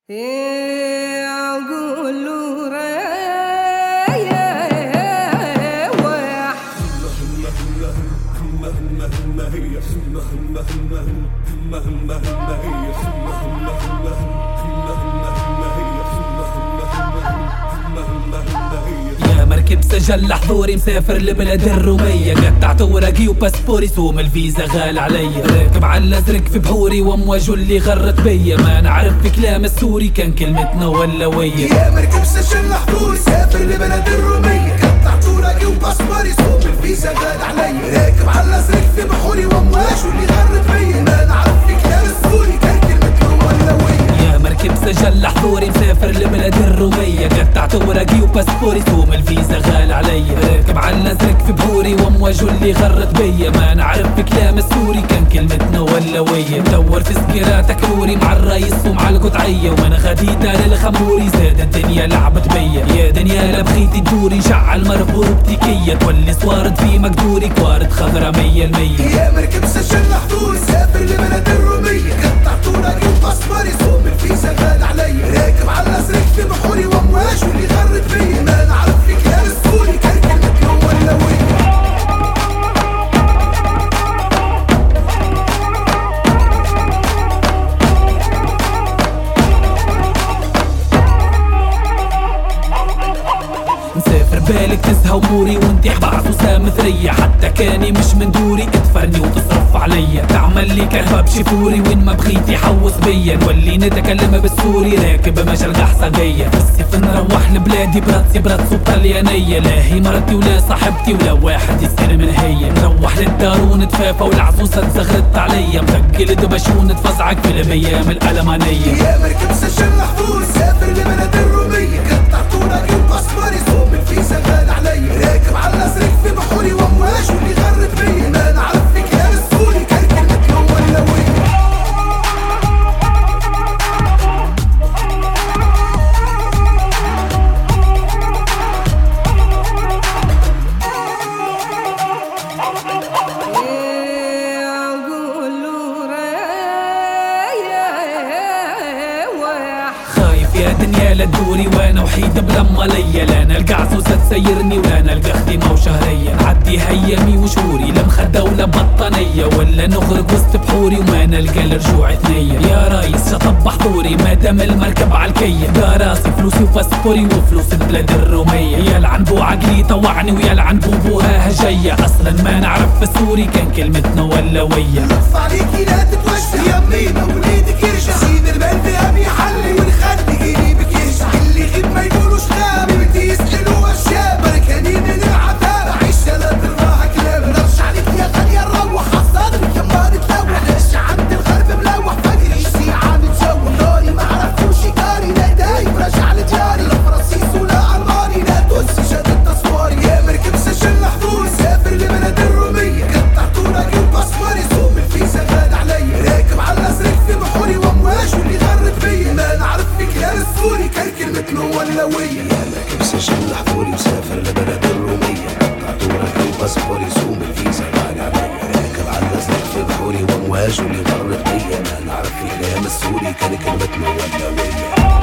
قولوا يا مركب سجل حضوري مسافر لبلد الرومية، قطعت ورقي وباسبوري سوم الفيزا غال عليا، راكب على الازرق في بحوري وامواجه اللي غرت بيا، ما نعرف في كلام السوري كان كلمتنا ولوية. يا مركب سجل حضوري سافر لبلد الرومية، قطعت ورقي وباسبوري سوم الفيزا غال عليا، راكب على الازرق في بحوري وامواجه اللي غرت بيا، ما نعرف في كلام السوري كان كلمتنا ولوية. يا مركب سجل حضوري مسافر لبلد الرومية، قطعت ورقي وباسبوري سوم الفيزا غال عليا، راكب على الازرق في بحوري وامواجه اللي غرت بيا، ما نعرف بكلام السوري كان كلمتنا ولوية. مدور في سكيراتك نوري مع الرئيس ومع القطعية، ومن غديتها للخموري زاد الدنيا لعبت بيا، يا دنيا لا بغيتي تدوري شعل مربور بتكية، تولي صوارد في مقدوري كوارد خضرا 100%. يا مركب سجل حضوري سافر لبلد الرومية، قطعت ورقي وباسبوري سوم الفيزا غال عليا، راكب على الازرق في بحوري وامواجه اللي غرت بيا، ما نعرف في كلام السوري كان كلمتنا ولوية. مسافر بالك تزهى اموري وانتي حبعت وسام ثريا، حتى كاني مش من دوري تفرني وتصرف عليا، تعمل لي كهرباء بشفوري وين ما بغيتي حوص بيا، نولي نتكلم بالسوري راكب مجال قحصة جاية، بالسيف نروح لبلادي براتسي وطليانية، لا هي مرتي ولا صاحبتي ولا واحد يصير من هي، نروح للدار ونتفافى والعزوزة تزغرت عليا، مثقل دبش ونتفزعك في الايام الالمانية. يا مركب سجل حضوري سافر لبلد الرومية، قطعت ورقي وباسبوري سوم الفيزا غال عليا، راكب على الازرق في بحوري وامواجه اللي غرت بيا، ما نعرف في كلام السوري كان كلمتنا ولوية. يا دنيا لا تدوري وانا وحيد بلما ليا، لا نلقى عزوزة تسيرني ولا نلقى خدمة وشهرية، نعدي هيامي وشهوري لا مخدة ولا بطانية، ولا نغرق وسط بحوري وما نلقى لرجوع ثنية. يا رايس شطب حضوري ما دام المركب عالكية، دا راسي فلوسي وباسبوري وفلوس البلاد الرومية، يلعن بو عقلي طوعني ويلعن بوها هجية، اصلا ما نعرف السوري كان كلمتنا ولوية. لطف عليكي لا تتوجه يمي موليدك يرجع، سيد المال في ابي يحلي ونخلي قريبك يرجع، اللي غيب ما يقولوش غاب بدي يسألوا اشياء، بركانين من العذاب عيش ثلاث ارباع كلاب، نرجع لك يا غالية نروح عالصدر كمان تلوح، ليش عند الغرب ملوح فقري سيعة متجوح، ناري ما عرفتوش كاري لا دايب راجع لدياري، لا فرنسيس ولا الماني لا تونسي شاد التصواري. يا مركب سجل حضوري سافر لبلد الرومية، قطعت ورقي وباسبوري سوم الفيزا غال عليا، راكب على الازرق في بحوري وامواجه اللي غرت بيا، ما نعرف في كلام السوري كان كلمتنا ولوية. يا مركب سجل حضوري مسافر لبلد الرومية، قطعت ورقي وباسبوري سوم الفيزا غالي عليا، راكب على الازرق في بحوري وامواجه اللي غرت بيا، ما نعرف في كلام السوري كان كلمتنا ولوية.